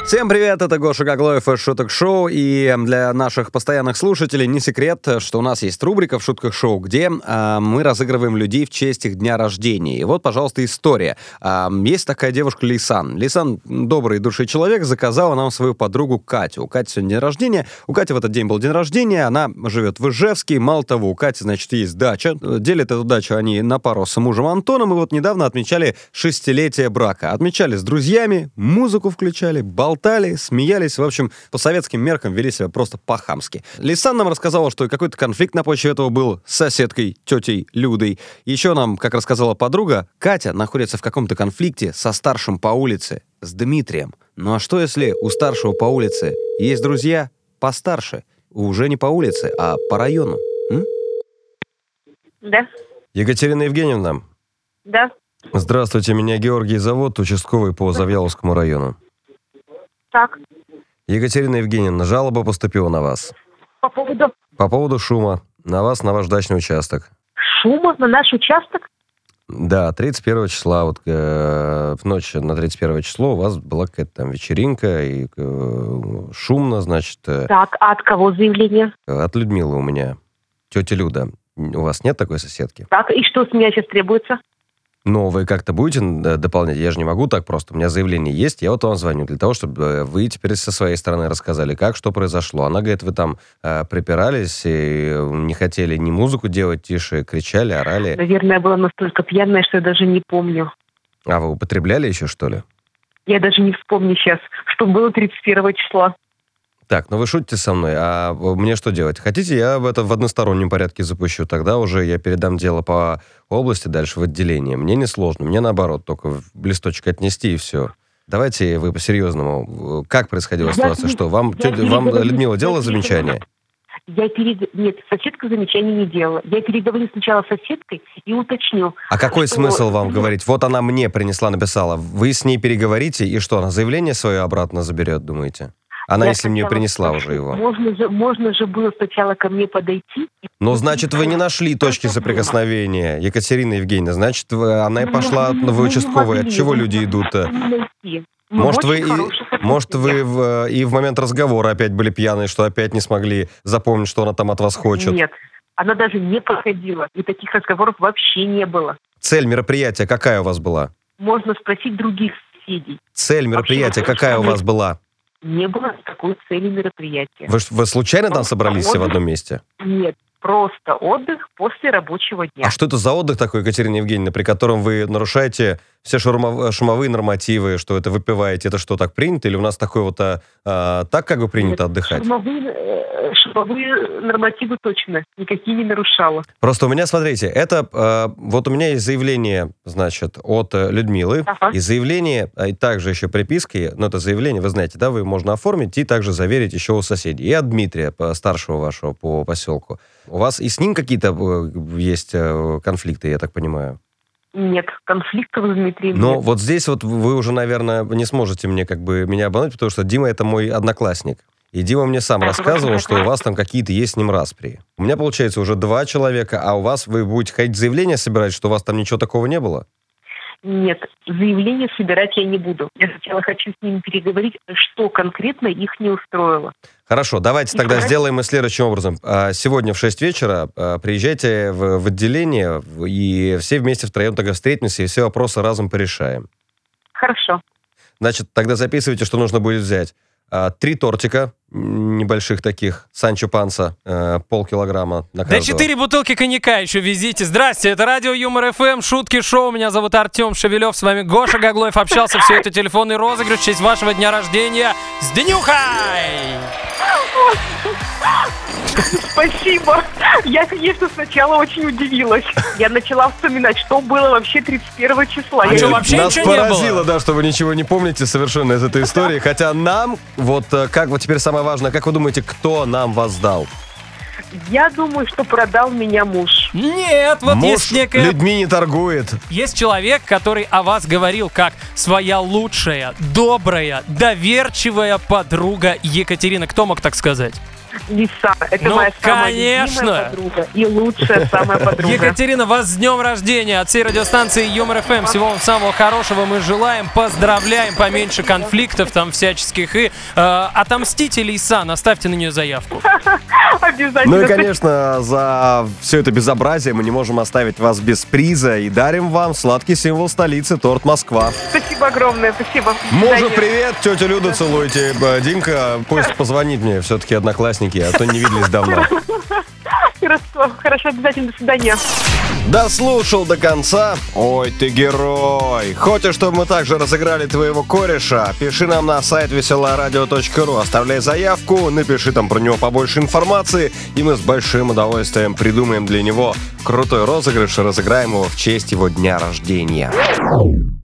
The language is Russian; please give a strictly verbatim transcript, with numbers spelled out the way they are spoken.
Всем привет, это Гоша Гаглоев из Шуток Шоу, и для наших постоянных слушателей не секрет, что у нас есть рубрика в Шутках Шоу, где э, мы разыгрываем людей в честь их дня рождения. И вот, пожалуйста, история. Э, есть такая девушка Лейсан. Лейсан, добрый души человек, заказала нам свою подругу Катю. У Кати сегодня день рождения. У Кати в этот день был день рождения, она живет в Ижевске. Мало того, у Кати, значит, есть дача. Делят эту дачу они на пару с мужем Антоном, и вот недавно отмечали шестилетие брака. Отмечали с друзьями, музыку включали, болтали. Болтали, смеялись, в общем, по советским меркам вели себя просто по-хамски. Лейсан нам рассказала, что какой-то конфликт на почве этого был с соседкой, тетей Людой. Еще нам, как рассказала подруга, Катя находится в каком-то конфликте со старшим по улице, с Дмитрием. Ну а что, если у старшего по улице есть друзья постарше? Уже не по улице, а по району. М? Да. Екатерина Евгеньевна? Да. Здравствуйте, меня Георгий зовут, участковый по Завьяловскому району. Так. Екатерина Евгеньевна, жалоба поступила на вас. По поводу? По поводу шума. На вас, на ваш дачный участок. Шума на наш участок? Да, тридцать первого числа, вот э, в ночь на тридцать первое число у вас была какая-то там вечеринка, и э, шумно, значит... Э, так, а от кого заявление? От Людмилы у меня. Тетя Люда. У вас нет такой соседки? Так, и что с меня сейчас требуется? Но вы как-то будете дополнять? Я же не могу так просто. У меня заявление есть, я вот вам звоню для того, чтобы вы теперь со своей стороны рассказали, как, что произошло. Она говорит, вы там э, припирались и не хотели ни музыку делать тише, кричали, орали. Наверное, я была настолько пьяная, что я даже не помню. А вы употребляли еще, что ли? Я даже не вспомню сейчас, что было тридцать первого числа. Так, ну вы шутите со мной, а мне что делать? Хотите, я это в одностороннем порядке запущу, тогда уже я передам дело по области дальше в отделение. Мне не сложно, мне наоборот, только листочек отнести и все. Давайте вы по-серьезному. Как происходила ситуация? Что, вам, тетя, вам Людмила делала замечание? Я перед... Нет, соседка замечаний не делала. Я переговорю сначала с соседкой и уточню. А какой что... смысл вам говорить? Вот она мне принесла, написала. Вы с ней переговорите, и что, она заявление свое обратно заберет, думаете? Она, я если мне принесла уже его. Можно же, можно же было сначала ко мне подойти. Ну, значит, вы не нашли точки соприкосновения, Екатерина Евгеньевна. Значит, вы, она и пошла в участковый. От чего люди идут-то? Может, вы, и, может, вы в, и в момент разговора опять были пьяные, что опять не смогли запомнить, что она там от вас хочет? Нет, она даже не подходила. И таких разговоров вообще не было. Цель мероприятия какая у вас была? Можно спросить других соседей. Цель мероприятия вообще, какая у вас была? Не было такой цели мероприятия. Вы, вы случайно просто там собрались отдых, все в одном месте? Нет, просто отдых после рабочего дня. А что это за отдых такой, Екатерина Евгеньевна, при котором вы нарушаете все шумов, шумовые нормативы, что это выпиваете? Это что, так принято? Или у нас такое вот а, а, так, как бы принято Нет, отдыхать? Шумовые, э, шумовые нормативы точно никакие не нарушала. Просто у меня, смотрите, это а, вот у меня есть заявление, значит, от Людмилы, ага. И заявление, и также еще приписки, ну это заявление, вы знаете, да, вы можно оформить и также заверить еще у соседей. И от Дмитрия, старшего вашего по поселку. У вас и с ним какие-то есть конфликты, я так понимаю? Нет, конфликтов с Дмитрием Но нет. вот здесь вот вы уже, наверное, не сможете мне как бы меня обмануть, потому что Дима — это мой одноклассник. И Дима мне сам рассказывал, что у вас там какие-то есть с ним распри. У меня, получается, уже два человека, а у вас вы будете ходить заявление собирать, что у вас там ничего такого не было? Нет, заявление собирать я не буду. Я сначала хочу с ними переговорить, что конкретно их не устроило. Хорошо, давайте и тогда сказать... сделаем мы следующим образом. Сегодня в шесть вечера приезжайте в, в отделение, и все вместе втроем тогда встретимся и все вопросы разом порешаем. Хорошо. Значит, тогда записывайте, что нужно будет взять. Три тортика небольших таких, Санчо Панса, э, полкилограмма на каждого. Да четыре бутылки коньяка еще везите. Здрасте, это радио Юмор ФМ, Шутки Шоу. Меня зовут Артем Шевелев, с вами Гоша Гаглоев. Общался, все это телефонный розыгрыш в честь вашего дня рождения. С днюхой! Спасибо. Я, конечно, сначала очень удивилась. Я начала вспоминать, что было вообще тридцать первого числа. А я... что, вообще Нас ничего поразило, не было? Да, что вы ничего не помните совершенно из этой истории. Хотя нам, вот как вот теперь самое важное, как вы думаете, кто нам вас дал? Я думаю, что продал меня муж. Нет, вот Муж есть некая... людьми не торгует. Есть человек, который о вас говорил как своя лучшая, добрая, доверчивая подруга Екатерина. Кто мог так сказать? Лиса. Это Ну, моя самая конечно. любимая подруга и лучшая самая подруга. Екатерина, вас с днем рождения от всей радиостанции Юмор эф эм. Всего вам самого хорошего мы желаем, поздравляем, поменьше конфликтов там всяческих. И э, отомстите Лиса, наставьте на нее заявку. Обязательно. Ну и, конечно, за все это безобразие мы не можем оставить вас без приза и дарим вам сладкий символ столицы — торт Москва. Спасибо огромное, спасибо. До Мужу свидания. привет, тетю Люду целуйте. Б- Димка, пусть позвонит мне, все-таки одноклассники, а то не виделись давно. Хорошо, хорошо, обязательно, до свидания. Дослушал до конца? Ой, ты герой! Хочешь, чтобы мы также разыграли твоего кореша? Пиши нам на сайт веселое радио точка ру, оставляй заявку, напиши там про него побольше информации, и мы с большим удовольствием придумаем для него крутой розыгрыш и разыграем его в честь его дня рождения.